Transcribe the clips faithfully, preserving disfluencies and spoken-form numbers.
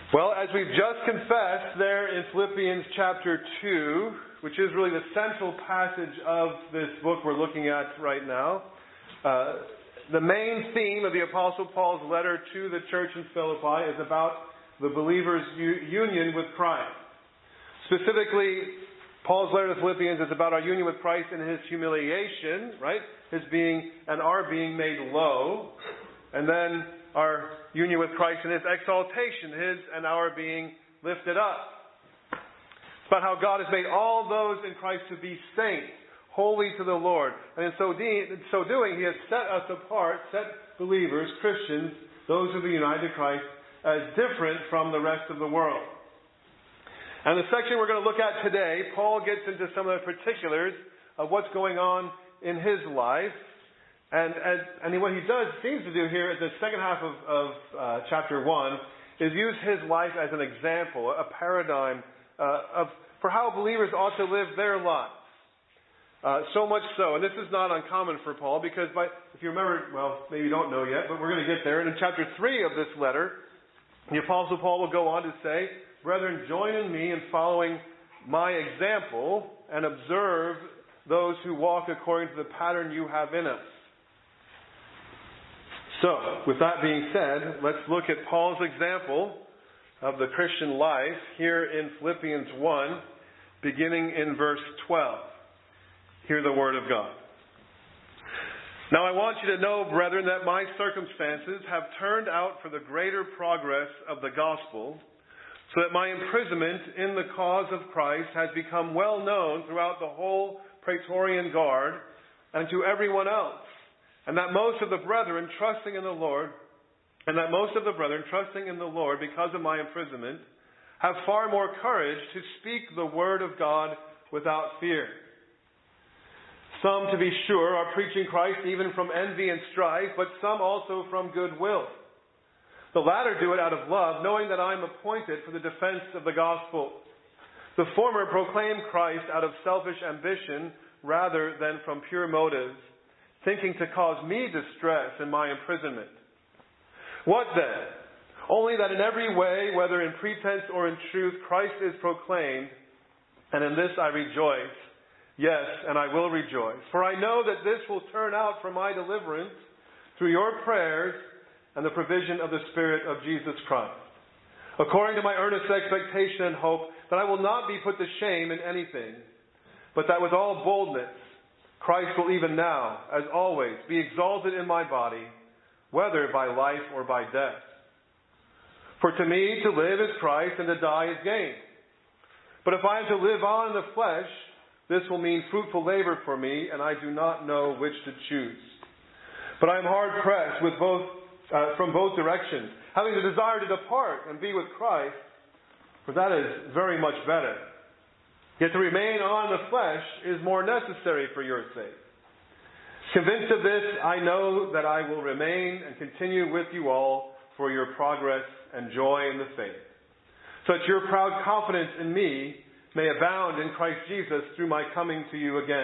Well, as we've just confessed there in Philippians chapter two, which is really the central passage of this book we're looking at right now, uh, the main theme of the Apostle Paul's letter to the church in Philippi is about the believer's u- union with Christ. Specifically, Paul's letter to the Philippians is about our union with Christ in His humiliation, right? His being and our being made low. And then our union with Christ in His exaltation, His and our being lifted up. It's about how God has made all those in Christ to be saints, holy to the Lord. And in so, de- in so doing, He has set us apart, set believers, Christians, those who are united to Christ, as different from the rest of the world. And the section we're going to look at today, Paul gets into some of the particulars of what's going on in his life. And, and, and what he does, seems to do here at the second half of, of uh, chapter one, is use his life as an example, a paradigm uh, of for how believers ought to live their lives. Uh, so much so, and this is not uncommon for Paul, because by, if you remember, well, maybe you don't know yet, but we're going to get there. And in chapter three of this letter, the Apostle Paul will go on to say, "Brethren, join in me in following my example and observe those who walk according to the pattern you have in us." So, with that being said, let's look at Paul's example of the Christian life here in Philippians one, beginning in verse twelve. Hear the word of God. "Now I want you to know, brethren, that my circumstances have turned out for the greater progress of the gospel, so that my imprisonment in the cause of Christ has become well known throughout the whole Praetorian Guard and to everyone else. And that most of the brethren trusting in the Lord, and that most of the brethren trusting in the Lord because of my imprisonment, have far more courage to speak the word of God without fear. Some, to be sure, are preaching Christ even from envy and strife, but some also from goodwill. The latter do it out of love, knowing that I am appointed for the defense of the gospel. The former proclaim Christ out of selfish ambition rather than from pure motives, thinking to cause me distress in my imprisonment. What then? Only that in every way, whether in pretense or in truth, Christ is proclaimed, and in this I rejoice. Yes, and I will rejoice. For I know that this will turn out for my deliverance through your prayers and the provision of the Spirit of Jesus Christ, according to my earnest expectation and hope that I will not be put to shame in anything, but that with all boldness Christ will even now, as always, be exalted in my body, whether by life or by death. For to me to live is Christ, and to die is gain. But if I am to live on in the flesh, this will mean fruitful labor for me, and I do not know which to choose. But I am hard pressed with both uh, from both directions, having the desire to depart and be with Christ, for that is very much better. Yet to remain on the flesh is more necessary for your sake. Convinced of this, I know that I will remain and continue with you all for your progress and joy in the faith, so that your proud confidence in me may abound in Christ Jesus through my coming to you again.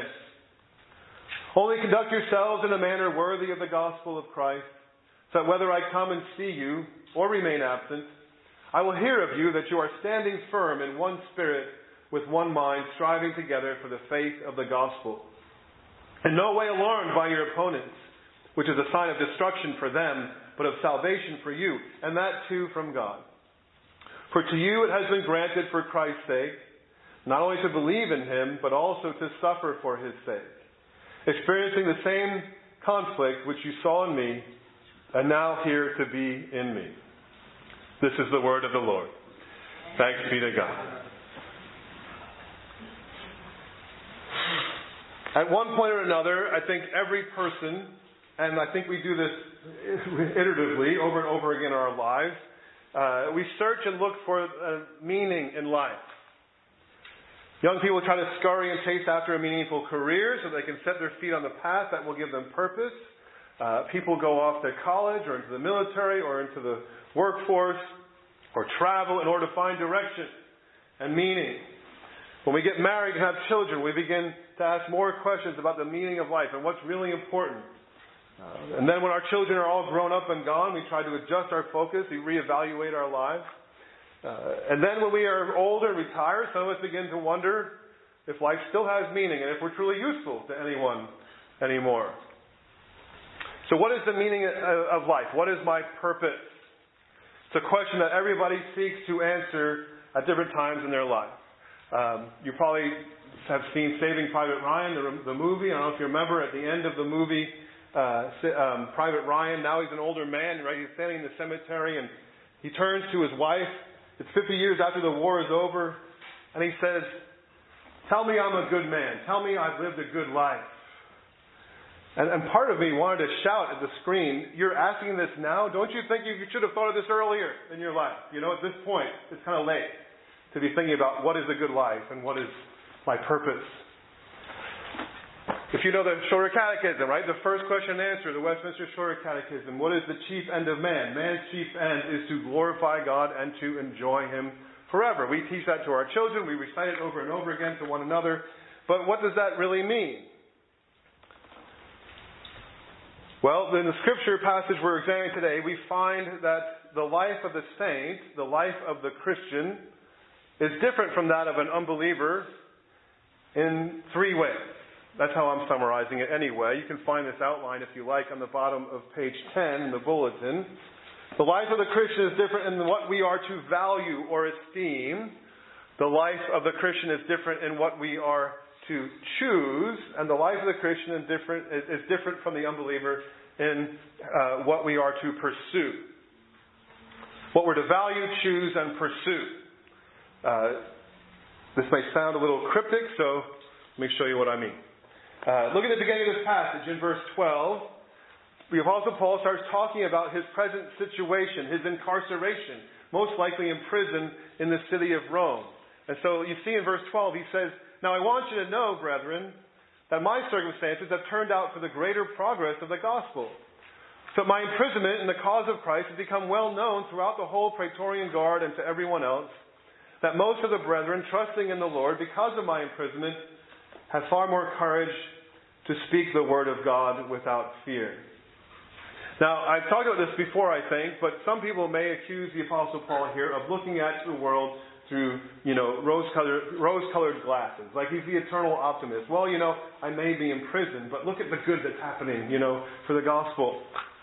Only conduct yourselves in a manner worthy of the gospel of Christ, so that whether I come and see you or remain absent, I will hear of you that you are standing firm in one spirit, with one mind, striving together for the faith of the gospel. In no way alarmed by your opponents, which is a sign of destruction for them, but of salvation for you, and that too from God. For to you it has been granted for Christ's sake, not only to believe in Him, but also to suffer for His sake, experiencing the same conflict which you saw in me, and now here to be in me. This is the word of the Lord. Thanks be to God. At one point or another, I think every person, and I think we do this iteratively over and over again in our lives, uh, we search and look for a meaning in life. Young people try to scurry and chase after a meaningful career so they can set their feet on the path that will give them purpose. Uh, people go off to college or into the military or into the workforce or travel in order to find direction and meaning. When we get married and have children, we begin to ask more questions about the meaning of life and what's really important. Uh, and then when our children are all grown up and gone, we try to adjust our focus, we reevaluate our lives. Uh, and then when we are older and retire, some of us begin to wonder if life still has meaning and if we're truly useful to anyone anymore. So what is the meaning of life? What is my purpose? It's a question that everybody seeks to answer at different times in their life. Um, you probably have seen Saving Private Ryan, the, the movie. I don't know if you remember at the end of the movie, uh, um, Private Ryan, now he's an older man, right? He's standing in the cemetery and he turns to his wife. It's fifty years after the war is over. And he says, "Tell me I'm a good man. Tell me I've lived a good life." And, and part of me wanted to shout at the screen, "You're asking this now? Don't you think you should have thought of this earlier in your life? You know, at this point, it's kind of late to be thinking about what is a good life and what is my purpose." If you know the Shorter Catechism, right? The first question and answer, the Westminster Shorter Catechism. What is the chief end of man? Man's chief end is to glorify God and to enjoy Him forever. We teach that to our children. We recite it over and over again to one another. But what does that really mean? Well, in the scripture passage we're examining today, we find that the life of the saint, the life of the Christian, is different from that of an unbeliever in three ways. That's how I'm summarizing it anyway. You can find this outline, if you like, on the bottom of page ten in the bulletin. The life of the Christian is different in what we are to value or esteem. The life of the Christian is different in what we are to choose. And the life of the Christian is different, is different from the unbeliever in uh, what we are to pursue. What we're to value, choose, and pursue. Uh, this may sound a little cryptic, so let me show you what I mean. Uh, look at the beginning of this passage in verse twelve. The Apostle Paul starts talking about his present situation, his incarceration, most likely in prison in the city of Rome. And so you see in verse twelve, he says, "Now I want you to know, brethren, that my circumstances have turned out for the greater progress of the gospel. So my imprisonment in the cause of Christ has become well known throughout the whole Praetorian Guard and to everyone else, that most of the brethren, trusting in the Lord because of my imprisonment, have far more courage to speak the word of God without fear." Now, I've talked about this before, I think, but some people may accuse the Apostle Paul here of looking at the world through, you know, rose-colored, rose-colored glasses. Like he's the eternal optimist. Well, you know, I may be in prison, but look at the good that's happening, you know, for the gospel.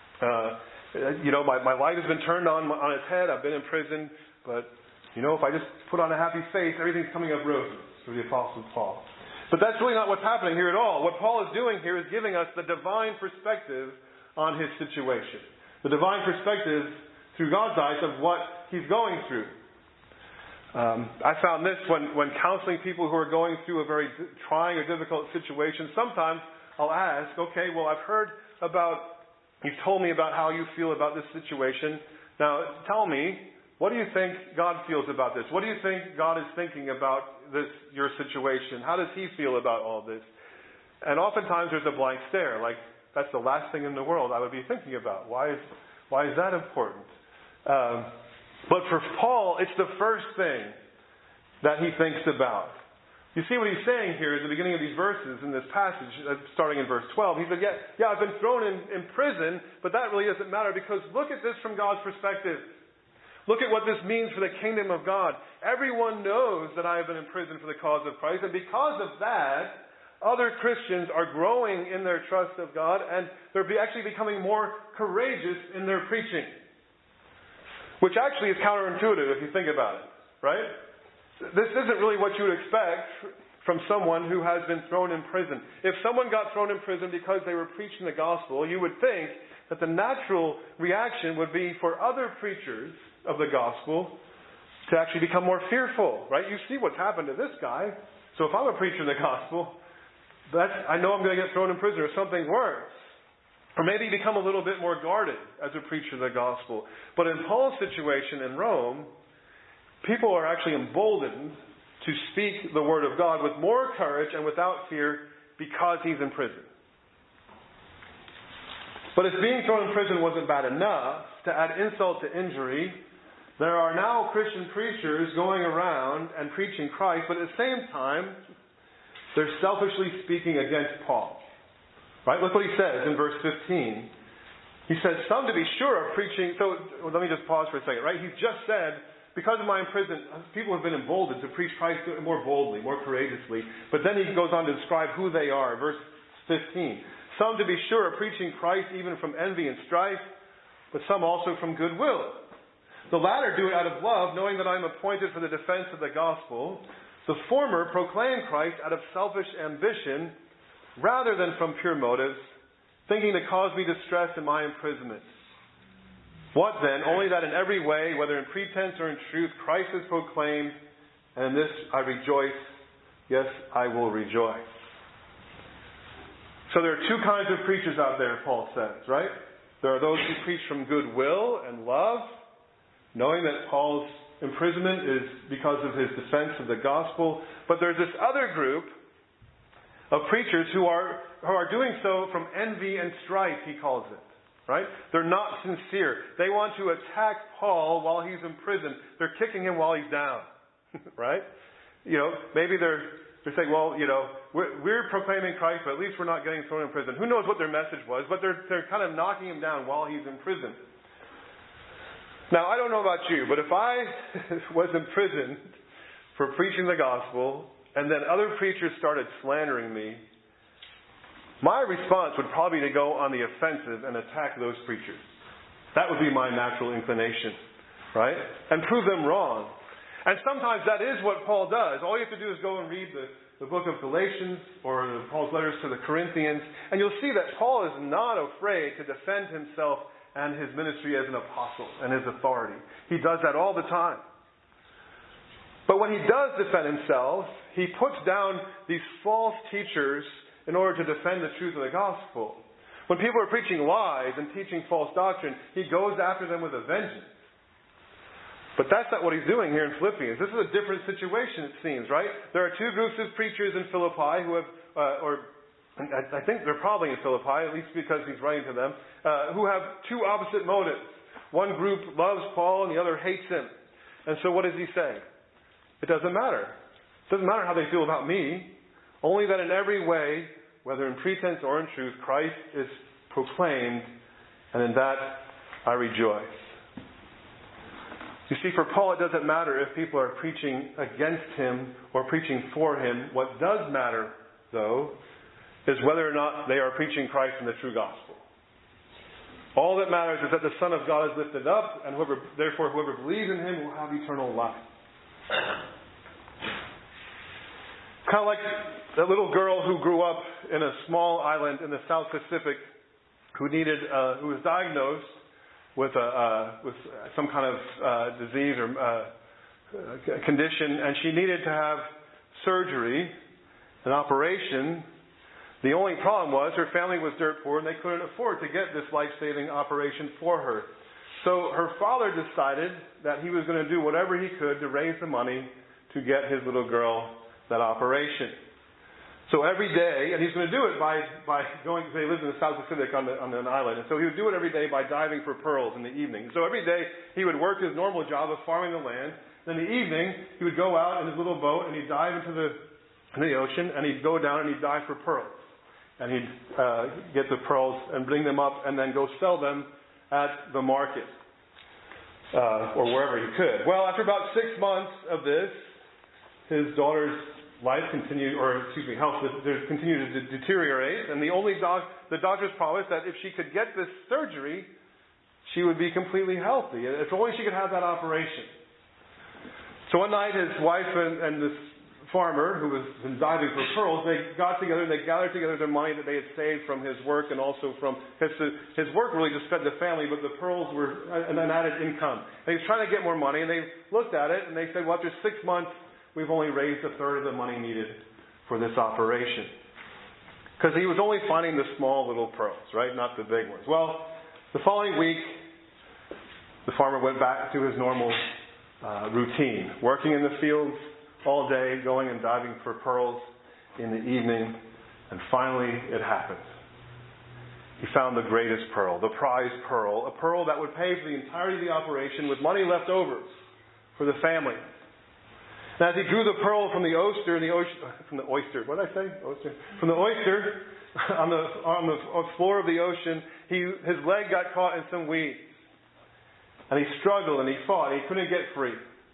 Uh, you know, my, my life has been turned on, on its head. I've been in prison, but, you know, if I just put on a happy face, everything's coming up roses for the Apostle Paul. But that's really not what's happening here at all. What Paul is doing here is giving us the divine perspective on his situation. The divine perspective through God's eyes of what he's going through. Um, I found this when, when counseling people who are going through a very trying or difficult situation. Sometimes I'll ask, okay, well, I've heard about, you've told me about how you feel about this situation. Now, tell me, what do you think God feels about this? What do you think God is thinking about this, your situation? How does He feel about all this? And oftentimes there's a blank stare, like that's the last thing in the world I would be thinking about. Why is, why is that important? Um, but for Paul, it's the first thing that he thinks about. You see what he's saying here at the beginning of these verses in this passage, starting in verse twelve. He said, yeah, yeah, I've been thrown in, in prison, but that really doesn't matter because look at this from God's perspective. Look at what this means for the kingdom of God. Everyone knows that I have been in prison for the cause of Christ, and because of that, other Christians are growing in their trust of God, and they're actually becoming more courageous in their preaching. Which actually is counterintuitive if you think about it, right? This isn't really what you would expect from someone who has been thrown in prison. If someone got thrown in prison because they were preaching the gospel, you would think that the natural reaction would be for other preachers of the gospel to actually become more fearful, right? You see what's happened to this guy. So if I'm a preacher of the gospel, that's, I know I'm going to get thrown in prison or something worse. Or maybe become a little bit more guarded as a preacher of the gospel. But in Paul's situation in Rome, people are actually emboldened to speak the word of God with more courage and without fear because he's in prison. But if being thrown in prison wasn't bad enough, to add insult to injury, there are now Christian preachers going around and preaching Christ, but at the same time, they're selfishly speaking against Paul. Right? Look what he says in verse fifteen. He says, some to be sure are preaching... So well, let me just pause for a second. Right? He's just said because of my imprisonment, people have been emboldened to preach Christ more boldly, more courageously. But then he goes on to describe who they are. Verse fifteen. Some, to be sure, are preaching Christ even from envy and strife, but some also from goodwill. The latter do it out of love, knowing that I am appointed for the defense of the gospel. The former proclaim Christ out of selfish ambition, rather than from pure motives, thinking to cause me distress in my imprisonment. What then? Only that in every way, whether in pretense or in truth, Christ is proclaimed, and in this I rejoice. Yes, I will rejoice. So there are two kinds of preachers out there, Paul says, right? There are those who preach from goodwill and love, knowing that Paul's imprisonment is because of his defense of the gospel. But there's this other group of preachers who are who are doing so from envy and strife, he calls it. Right? They're not sincere. They want to attack Paul while he's in prison. They're kicking him while he's down. Right? You know, maybe they're they're saying, well, you know, we're, we're proclaiming Christ, but at least we're not getting thrown in prison. Who knows what their message was, but they're they're kind of knocking him down while he's in prison. Now, I don't know about you, but if I was imprisoned for preaching the gospel, and then other preachers started slandering me, my response would probably be to go on the offensive and attack those preachers. That would be my natural inclination, right? And prove them wrong. And sometimes that is what Paul does. All you have to do is go and read the, the book of Galatians or the, Paul's letters to the Corinthians, and you'll see that Paul is not afraid to defend himself and his ministry as an apostle and his authority. He does that all the time. But when he does defend himself, he puts down these false teachers in order to defend the truth of the gospel. When people are preaching lies and teaching false doctrine, he goes after them with a vengeance. But that's not what he's doing here in Philippians. This is a different situation, it seems, right? There are two groups of preachers in Philippi who have, uh, or I think they're probably in Philippi, at least because he's writing to them, uh, who have two opposite motives. One group loves Paul and the other hates him. And so what does he say? It doesn't matter. It doesn't matter how they feel about me. Only that in every way, whether in pretense or in truth, Christ is proclaimed, and in that I rejoice. You see, for Paul, it doesn't matter if people are preaching against him or preaching for him. What does matter, though, is whether or not they are preaching Christ in the true gospel. All that matters is that the Son of God is lifted up, and whoever, therefore whoever believes in him will have eternal life. Kind of like that little girl who grew up in a small island in the South Pacific, who needed, uh, who was diagnosed with a uh, with some kind of uh, disease or uh, condition, and she needed to have surgery, an operation. The only problem was her family was dirt poor, and they couldn't afford to get this life-saving operation for her. So her father decided that he was going to do whatever he could to raise the money to get his little girl that operation. So every day, and he's going to do it by, by going, they lived in the South Pacific on, the, on an island, and so he would do it every day by diving for pearls in the evening. So every day he would work his normal job of farming the land. Then in the evening, he would go out in his little boat and he'd dive into the, into the ocean, and he'd go down and he'd dive for pearls. And he'd uh, get the pearls and bring them up and then go sell them at the market uh, or wherever he could. Well, after about six months of this, his daughter's life continued, or excuse me, health continued to deteriorate, and the only doc, the doctors promised that if she could get this surgery, she would be completely healthy. If only she could have that operation. So one night, his wife and, and this farmer who was diving for pearls, they got together and they gathered together the money that they had saved from his work and also from his, his work really just fed the family, but the pearls were an added income. And he was trying to get more money, and they looked at it and they said, well, after six months, we've only raised a third of the money needed for this operation. Because he was only finding the small little pearls, right? Not the big ones. Well, the following week, the farmer went back to his normal uh, routine, working in the fields all day, going and diving for pearls in the evening, and finally it happened. He found the greatest pearl, the prized pearl, a pearl that would pay for the entirety of the operation with money left over for the family. And as he drew the pearl from the oyster, the oyster, from the oyster, what did I say? Oyster. From the oyster on the on the floor of the ocean, he his leg got caught in some weeds, and he struggled and he fought. And he couldn't get free.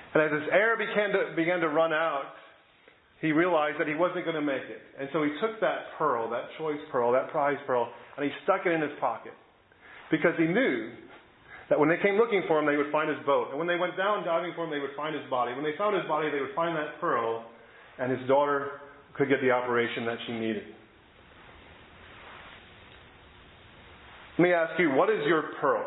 And as his air began to, began to run out, he realized that he wasn't going to make it. And so he took that pearl, that choice pearl, that prize pearl, and he stuck it in his pocket. Because he knew that when they came looking for him, they would find his boat. And when they went down diving for him, they would find his body. When they found his body, they would find that pearl, and his daughter could get the operation that she needed. Let me ask you, what is your pearl?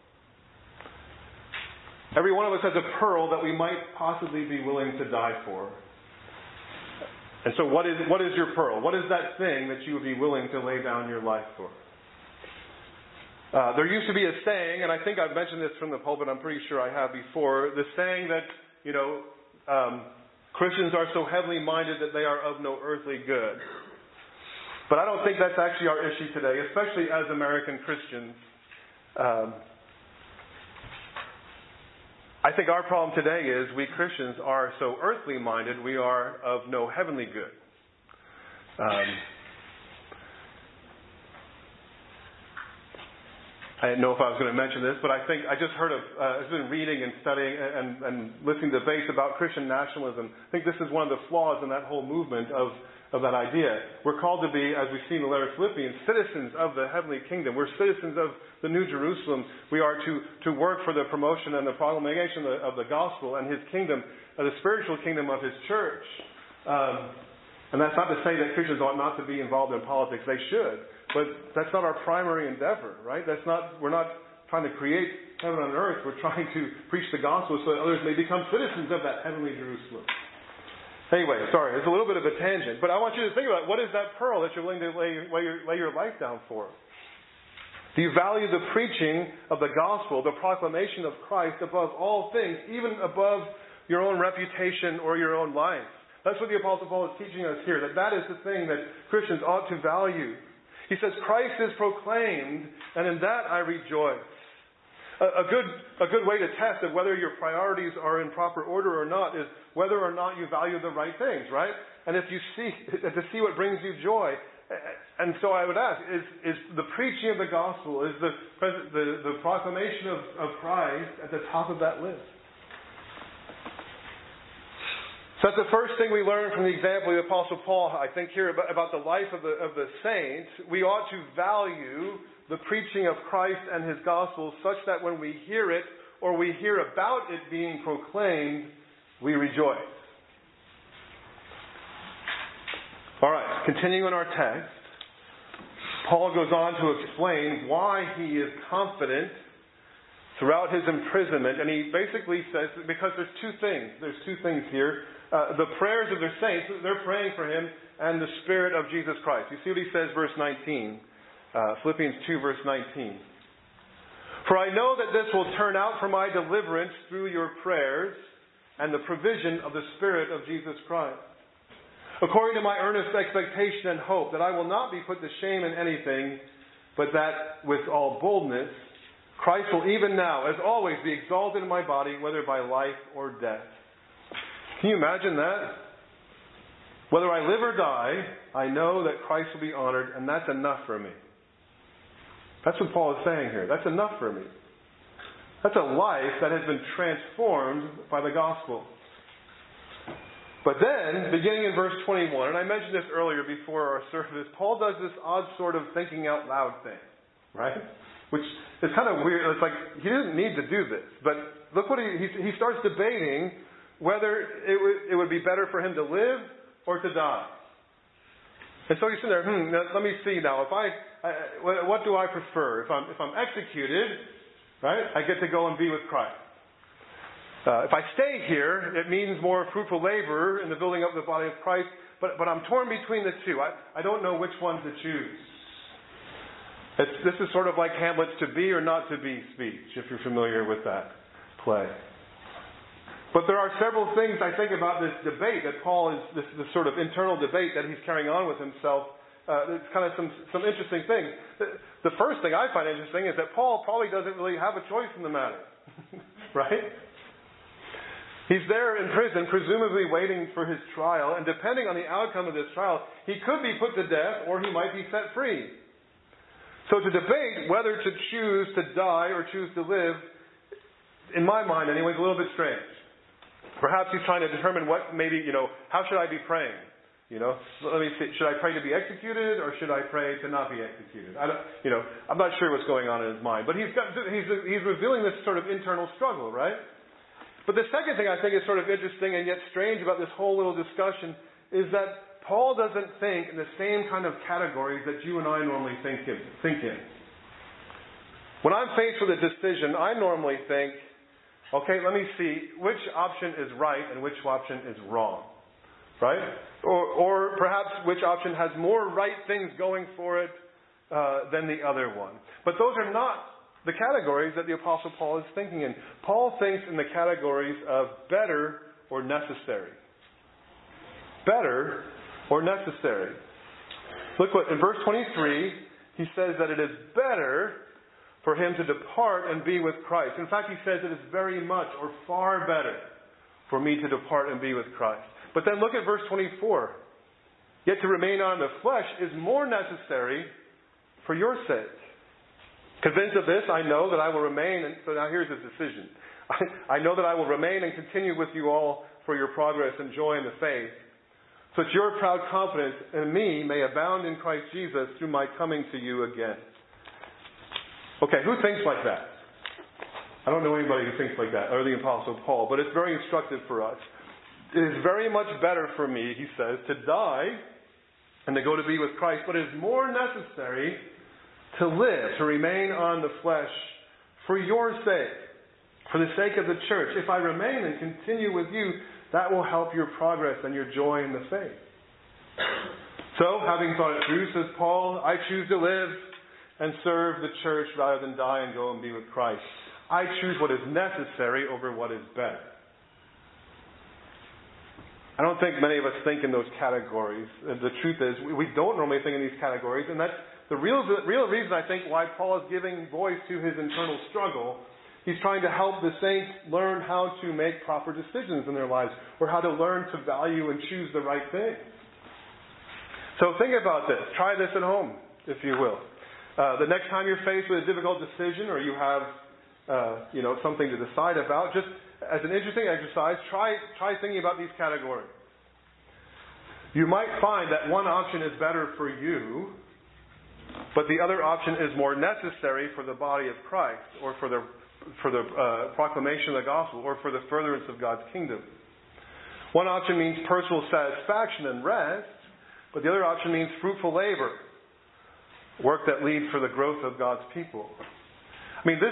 Every one of us has a pearl that we might possibly be willing to die for. And so what is what is your pearl? What is that thing that you would be willing to lay down your life for? Uh, there used to be a saying, and I think I've mentioned this from the pulpit, I'm pretty sure I have before, the saying that, you know, um, Christians are so heavenly minded that they are of no earthly good. But I don't think that's actually our issue today, especially as American Christians. Um, I think our problem today is we Christians are so earthly minded, we are of no heavenly good. Um, I didn't know if I was going to mention this, but I think I just heard of, uh, I've been reading and studying and, and listening to debates about Christian nationalism. I think this is one of the flaws in that whole movement of, of that idea. We're called to be, as we see in the letter of Philippians, citizens of the heavenly kingdom. We're citizens of the New Jerusalem. We are to, to work for the promotion and the proclamation of the, of the gospel and His kingdom, uh, the spiritual kingdom of His church. Um, and that's not to say that Christians ought not to be involved in politics. They should. But that's not our primary endeavor, right? That's not, we're not trying to create heaven on earth. We're trying to preach the gospel so that others may become citizens of that heavenly Jerusalem. Anyway, sorry, it's a little bit of a tangent. But I want you to think about what is that pearl that you're willing to lay, lay, your, lay your life down for? Do you value the preaching of the gospel, the proclamation of Christ above all things, even above your own reputation or your own life? That's what the Apostle Paul is teaching us here, that that is the thing that Christians ought to value. He says, Christ is proclaimed, and in that I rejoice. A, a good a good way to test of whether your priorities are in proper order or not is whether or not you value the right things, right? And if you see, to see what brings you joy. And so I would ask, is, is the preaching of the gospel, is the, the, the proclamation of, of Christ at the top of that list? So that's the first thing we learn from the example of the Apostle Paul, I think, here about, about the life of the, of the saints. We ought to value the preaching of Christ and His gospel such that when we hear it or we hear about it being proclaimed, we rejoice. All right, continuing on our text, Paul goes on to explain why he is confident throughout his imprisonment. And he basically says, because there's two things. There's two things here. Uh, the prayers of their saints, they're praying for him, and the Spirit of Jesus Christ. You see what he says, verse nineteen. Uh, Philippians two, verse nineteen. For I know that this will turn out for my deliverance through your prayers and the provision of the Spirit of Jesus Christ. According to my earnest expectation and hope that I will not be put to shame in anything, but that with all boldness Christ will even now, as always, be exalted in my body, whether by life or death. Can you imagine that? Whether I live or die, I know that Christ will be honored, and that's enough for me. That's what Paul is saying here. That's enough for me. That's a life that has been transformed by the gospel. But then, beginning in verse twenty-one, and I mentioned this earlier before our service, Paul does this odd sort of thinking out loud thing, right? Which is kind of weird. It's like, he didn't need to do this. But look what he, he, he starts debating whether it would, it would be better for him to live or to die. And so he's sitting there, hmm, let me see now. If I, I what do I prefer? If I'm, if I'm executed, right, I get to go and be with Christ. Uh, if I stay here, it means more fruitful labor in the building up of the body of Christ. But, but I'm torn between the two. I, I don't know which one to choose. It's, this is sort of like Hamlet's to be or not to be speech, if you're familiar with that play. But there are several things I think about this debate that Paul is, this, this sort of internal debate that he's carrying on with himself. Uh, it's kind of some, some interesting things. The, the first thing I find interesting is that Paul probably doesn't really have a choice in the matter. Right? He's there in prison, presumably waiting for his trial, and depending on the outcome of this trial, he could be put to death or he might be set free. So to debate whether to choose to die or choose to live, in my mind anyway, is a little bit strange. Perhaps he's trying to determine what maybe, you know, how should I be praying? You know, let me see, should I pray to be executed or should I pray to not be executed? I don't, you know, I'm not sure what's going on in his mind. But he's got, he's, he's revealing this sort of internal struggle, right? But the second thing I think is sort of interesting and yet strange about this whole little discussion is that Paul doesn't think in the same kind of categories that you and I normally think in. Think in. When I'm faced with a decision, I normally think, okay, let me see which option is right and which option is wrong. Right? Or, or perhaps which option has more right things going for it uh, than the other one. But those are not the categories that the Apostle Paul is thinking in. Paul thinks in the categories of better or necessary. Better or necessary. Look what, in verse twenty-three, he says that it is better for him to depart and be with Christ. In fact, he says it is very much or far better for me to depart and be with Christ. But then look at verse twenty-four. Yet to remain on the flesh is more necessary for your sake. Convinced of this, I know that I will remain, and so now here's his decision. I, I know that I will remain and continue with you all for your progress and joy in the faith, so that your proud confidence in me may abound in Christ Jesus through my coming to you again. Okay, who thinks like that? I don't know anybody who thinks like that, or the Apostle Paul, but it's very instructive for us. It is very much better for me, he says, to die and to go to be with Christ, but it is more necessary to live, to remain on the flesh for your sake, for the sake of the church. If I remain and continue with you, that will help your progress and your joy in the faith. So, having thought it through, says Paul, I choose to live and serve the church rather than die and go and be with Christ. I choose what is necessary over what is better. I don't think many of us think in those categories. The truth is, we don't normally think in these categories, and that's the real, the real reason, I think, why Paul is giving voice to his internal struggle. He's trying to help the saints learn how to make proper decisions in their lives, or how to learn to value and choose the right thing. So think about this. Try this at home, if you will. Uh, the next time you're faced with a difficult decision, or you have, uh, you know, something to decide about, just as an interesting exercise, try try thinking about these categories. You might find that one option is better for you, but the other option is more necessary for the body of Christ, or for the for the uh, proclamation of the gospel, or for the furtherance of God's kingdom. One option means personal satisfaction and rest, but the other option means fruitful labor, work that leads for the growth of God's people. I mean, this.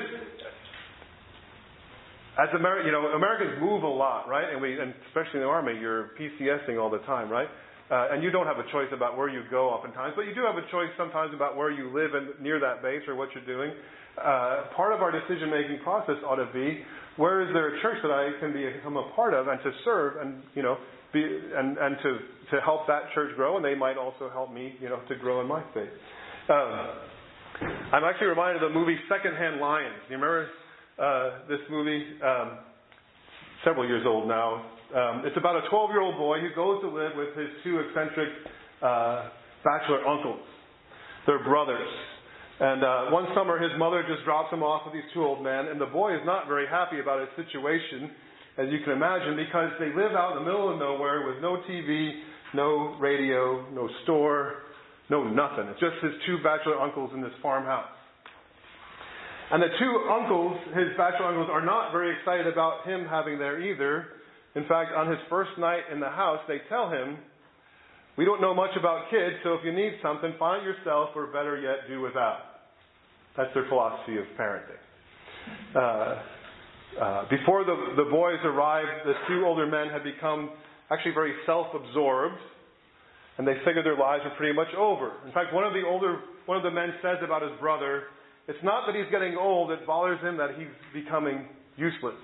As Ameri- you know, Americans move a lot, right? And we, and especially in the Army, you're PCSing all the time, right? Uh, and you don't have a choice about where you go oftentimes, but you do have a choice sometimes about where you live and near that base or what you're doing. Uh, part of our decision-making process ought to be, where is there a church that I can become a part of and to serve and, you know, be and, and to, to help that church grow, and they might also help me, you know, to grow in my faith. Um, I'm actually reminded of the movie Secondhand Lions. You remember Uh, this movie, um, several years old now. Um, it's about a twelve-year-old boy who goes to live with his two eccentric uh, bachelor uncles. They're brothers. And uh, one summer his mother just drops him off with these two old men, and the boy is not very happy about his situation, as you can imagine, because they live out in the middle of nowhere with no T V, no radio, no store, no nothing. It's just his two bachelor uncles in this farmhouse. And the two uncles, his bachelor uncles, are not very excited about him having there either. In fact, on his first night in the house, they tell him, we don't know much about kids, so if you need something, find it yourself, or better yet, do without. That's their philosophy of parenting. Uh, uh, before the, the boys arrived, the two older men had become actually very self-absorbed, and they figured their lives were pretty much over. In fact, one of the older, one of the men says about his brother, it's not that he's getting old, it bothers him that he's becoming useless.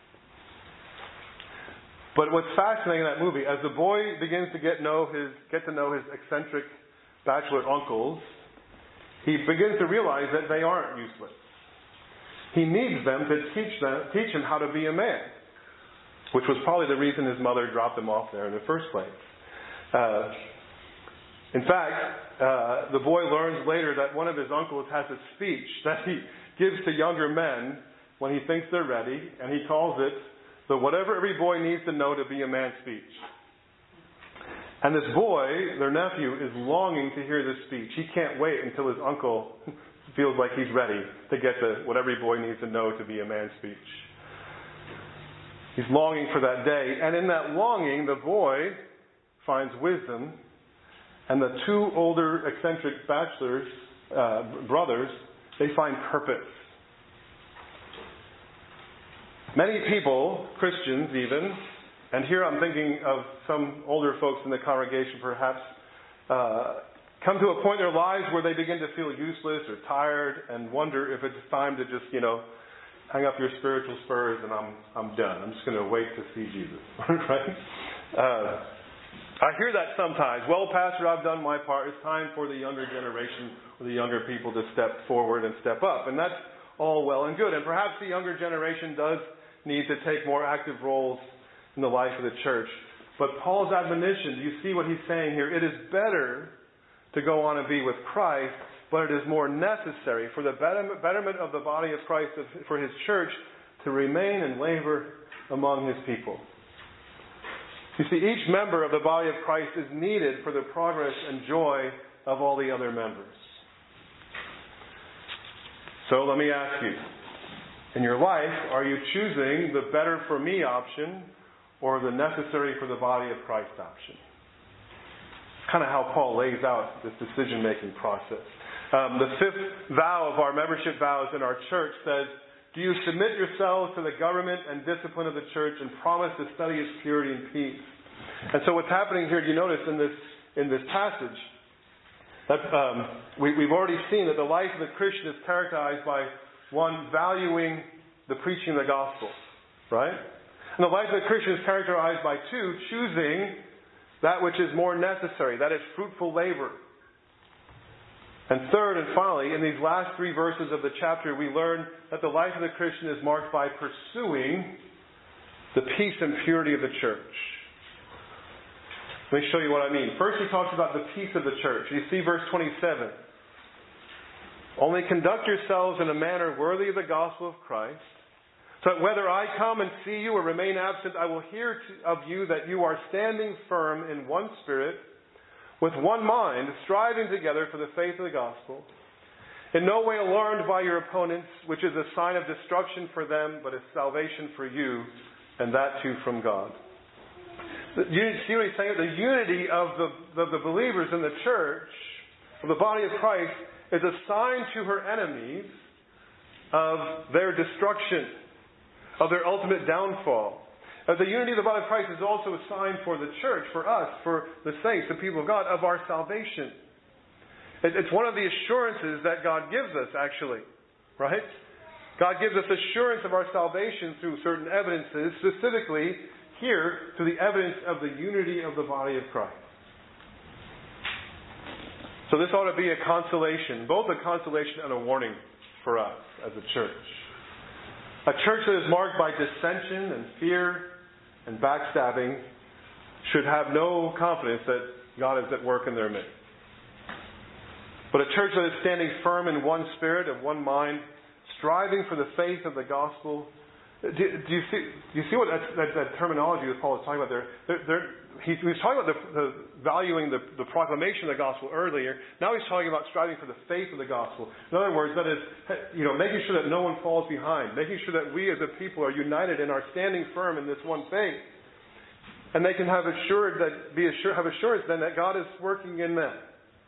But what's fascinating in that movie, as the boy begins to get know his get to know his eccentric bachelor uncles, he begins to realize that they aren't useless. He needs them to teach them teach him how to be a man, which was probably the reason his mother dropped him off there in the first place. Uh, In fact, uh, the boy learns later that one of his uncles has a speech that he gives to younger men when he thinks they're ready, and he calls it the whatever every boy needs to know to be a man speech. And this boy, their nephew, is longing to hear this speech. He can't wait until his uncle feels like he's ready to get the what every boy needs to know to be a man speech. He's longing for that day. And in that longing, the boy finds wisdom. And the two older eccentric bachelors, uh, brothers, they find purpose. Many people, Christians even, and here I'm thinking of some older folks in the congregation perhaps, uh, come to a point in their lives where they begin to feel useless or tired and wonder if it's time to just, you know, hang up your spiritual spurs and I'm I'm done. I'm just going to wait to see Jesus. Right? Uh, I hear that sometimes. Well, Pastor, I've done my part. It's time for the younger generation or the younger people to step forward and step up. And that's all well and good. And perhaps the younger generation does need to take more active roles in the life of the church. But Paul's admonition, do you see what he's saying here? It is better to go on and be with Christ, but it is more necessary for the betterment of the body of Christ, for His church, to remain and labor among His people. You see, each member of the body of Christ is needed for the progress and joy of all the other members. So let me ask you, in your life, are you choosing the better for me option or the necessary for the body of Christ option? Kind of how Paul lays out this decision-making process. Um, the fifth vow of our membership vows in our church says, do you submit yourselves to the government and discipline of the church and promise to study its purity and peace? And so what's happening here, do you notice in this in this passage, that um, we, we've already seen that the life of the Christian is characterized by, one, valuing the preaching of the gospel, right? And the life of the Christian is characterized by, two, choosing that which is more necessary, that is fruitful labor. And third and finally, in these last three verses of the chapter, we learn that the life of the Christian is marked by pursuing the peace and purity of the church. Let me show you what I mean. First, he talks about the peace of the church. You see verse twenty-seven. Only conduct yourselves in a manner worthy of the gospel of Christ, so that whether I come and see you or remain absent, I will hear of you that you are standing firm in one spirit, with one mind, striving together for the faith of the gospel, in no way alarmed by your opponents, which is a sign of destruction for them, but is salvation for you, and that too from God. You see what he's saying? The unity of the, of the believers in the church, of the body of Christ, is a sign to her enemies of their destruction, of their ultimate downfall. Uh, the unity of the body of Christ is also a sign for the church, for us, for the saints, the people of God, of our salvation. It, it's one of the assurances that God gives us, actually. Right? God gives us assurance of our salvation through certain evidences, specifically here through the evidence of the unity of the body of Christ. So this ought to be a consolation, both a consolation and a warning for us as a church. A church that is marked by dissension and fear and backstabbing should have no confidence that God is at work in their midst. But a church that is standing firm in one spirit, of one mind, striving for the faith of the gospel. Do, do you see? Do you see what that, that, that terminology that Paul is talking about there? They're, they're, he, he was talking about the, the valuing the, the proclamation of the gospel earlier. Now he's talking about striving for the faith of the gospel. In other words, that is, you know, making sure that no one falls behind, making sure that we as a people are united and are standing firm in this one faith, and they can have assured that be assured, have assurance then that God is working in them.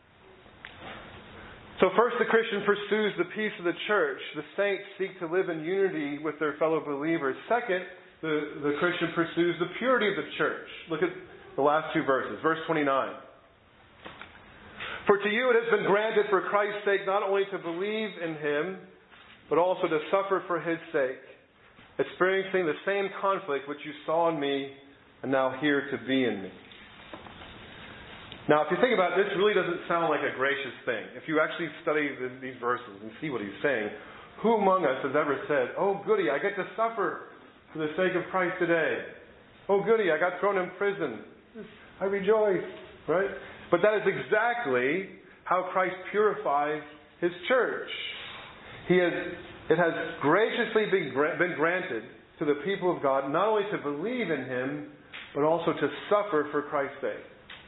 So first, the Christian pursues the peace of the church. The saints seek to live in unity with their fellow believers. Second, the, the Christian pursues the purity of the church. Look at the last two verses. Verse twenty-nine. For to you it has been granted for Christ's sake not only to believe in Him, but also to suffer for His sake, experiencing the same conflict which you saw in me and now hear to be in me. Now, if you think about it, this really doesn't sound like a gracious thing. If you actually study these verses and see what he's saying, who among us has ever said, oh, goody, I get to suffer for the sake of Christ today. Oh, goody, I got thrown in prison. I rejoice, right? But that is exactly how Christ purifies His church. He has, it has graciously been, been granted to the people of God not only to believe in Him, but also to suffer for Christ's sake.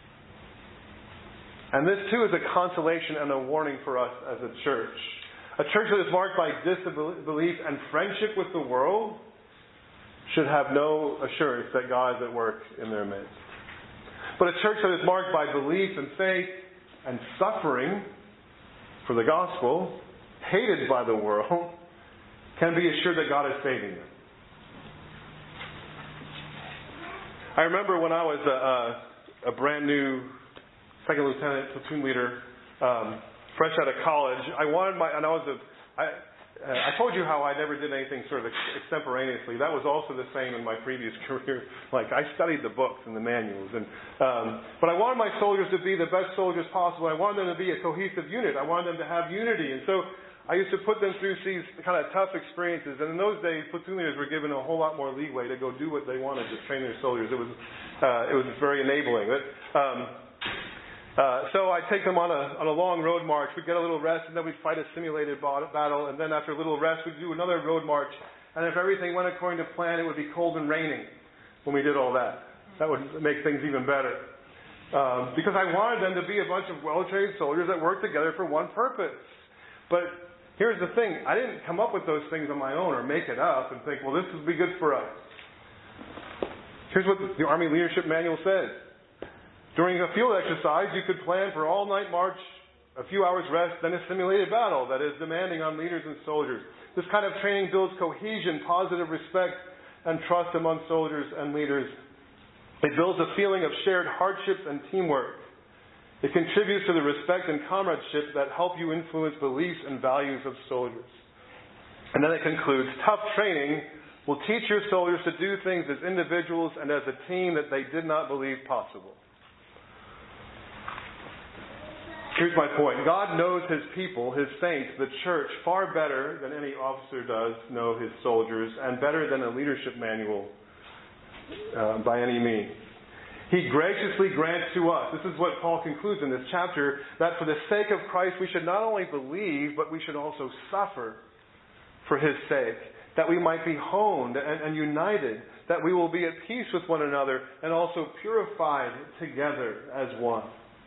And this too is a consolation and a warning for us as a church. A church that is marked by disbelief and friendship with the world should have no assurance that God is at work in their midst. But a church that is marked by belief and faith and suffering for the gospel, hated by the world, can be assured that God is saving them. I remember when I was a, a, a brand new second lieutenant, platoon leader, um, fresh out of college. I wanted my, and I was a, I, uh, I told you how I never did anything sort of extemporaneously. That was also the same in my previous career. Like, I studied the books and the manuals. and um, But I wanted my soldiers to be the best soldiers possible. I wanted them to be a cohesive unit. I wanted them to have unity. And so I used to put them through these kind of tough experiences. And in those days, platoon leaders were given a whole lot more leeway to go do what they wanted to train their soldiers. It was, uh, it was very enabling. But, um, Uh, so I'd take them on a on a long road march. We'd get a little rest, and then we'd fight a simulated battle. And then after a little rest, we'd do another road march. And if everything went according to plan, it would be cold and raining when we did all that. That would make things even better. Um, because I wanted them to be a bunch of well-trained soldiers that worked together for one purpose. But here's the thing. I didn't come up with those things on my own or make it up and think, well, this would be good for us. Here's what the Army Leadership Manual says. During a field exercise, you could plan for all-night march, a few hours rest, then a simulated battle that is demanding on leaders and soldiers. This kind of training builds cohesion, positive respect, and trust among soldiers and leaders. It builds a feeling of shared hardships and teamwork. It contributes to the respect and comradeship that help you influence beliefs and values of soldiers. And then it concludes, tough training will teach your soldiers to do things as individuals and as a team that they did not believe possible. Here's my point. God knows His people, His saints, the church, far better than any officer does know his soldiers, and better than a leadership manual uh, by any means. He graciously grants to us, this is what Paul concludes in this chapter, that for the sake of Christ we should not only believe, but we should also suffer for His sake, that we might be honed and, and united, that we will be at peace with one another, and also purified together as one.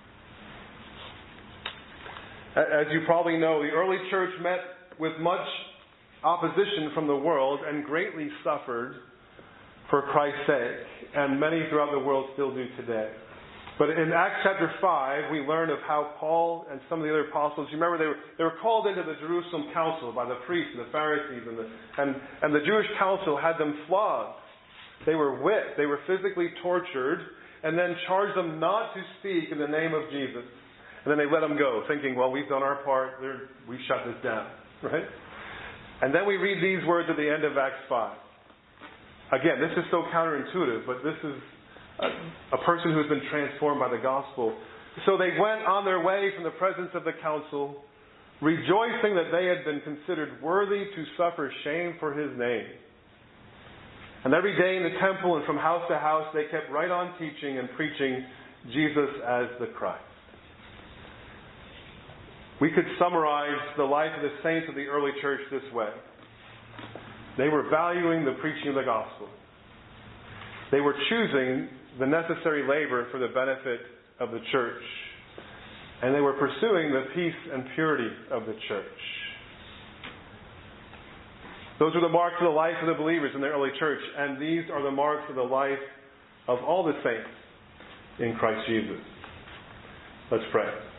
As you probably know, the early church met with much opposition from the world and greatly suffered for Christ's sake. And many throughout the world still do today. But in Acts chapter five, we learn of how Paul and some of the other apostles, you remember they were, they were called into the Jerusalem council by the priests and the Pharisees. And the, and, and the Jewish council had them flogged. They were whipped. They were physically tortured. And then charged them not to speak in the name of Jesus. And then they let them go, thinking, well, we've done our part. We shut this down. Right? And then we read these words at the end of Acts five. Again, this is so counterintuitive, but this is a, a person who has been transformed by the gospel. So they went on their way from the presence of the council, rejoicing that they had been considered worthy to suffer shame for His name. And every day in the temple and from house to house, they kept right on teaching and preaching Jesus as the Christ. We could summarize the life of the saints of the early church this way. They were valuing the preaching of the gospel. They were choosing the necessary labor for the benefit of the church. And they were pursuing the peace and purity of the church. Those are the marks of the life of the believers in the early church. And these are the marks of the life of all the saints in Christ Jesus. Let's pray.